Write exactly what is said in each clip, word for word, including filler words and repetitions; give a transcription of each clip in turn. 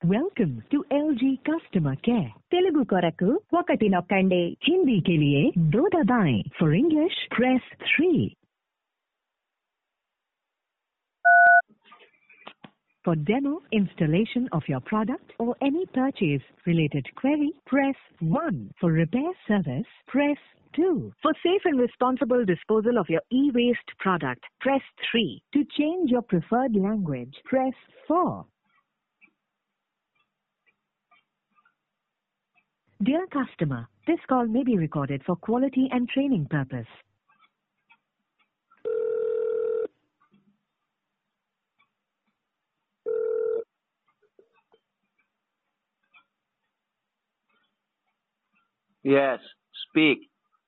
Welcome to L G Customer Care. Telugu koraku ఒకటి నొక్కండి. Hindi के लिए दो दबाएं. For English, press three. For demo, installation of your product or any purchase related query, press one. For repair service, press two. For safe and responsible disposal of your e-waste product, press three. To change your preferred language, press four. Dear customer, this call may be recorded for quality and training purpose. Yes, speak.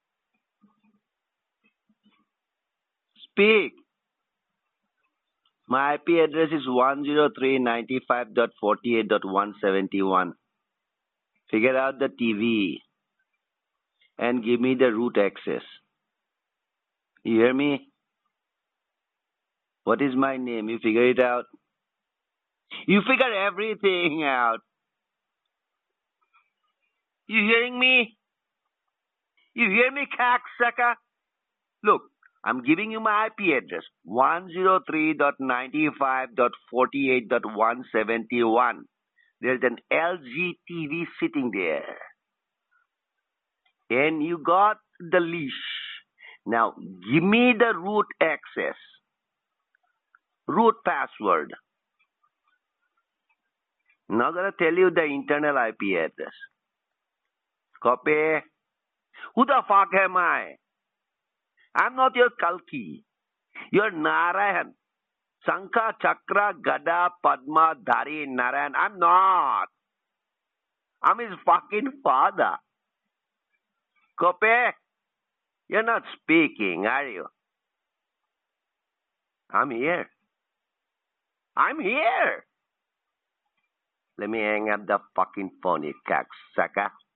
Speak. My I P address is one oh three dot ninety-five dot forty-eight dot one seventy-one. Figure out the T V and give me the root access. You hear me? What is my name? You figure it out? You figure everything out. You hearing me? You hear me, cocksucker? Look, I'm giving you my I P address, one oh three dot ninety-five dot forty-eight dot one seventy-one. There's an L G T V sitting there. And you got the leash. Now, give me the root access. Root password. Now I'm going to tell you the internal I P address. Copy? Who the fuck am I? I'm not your Kalki. You're Narayan. Sankha, Chakra, Gada, Padma, Dhari, Narayan. I'm not. I'm his fucking father. Copy? You're not speaking, are you? I'm here. I'm here. Let me hang up the fucking phone, you cocksucker.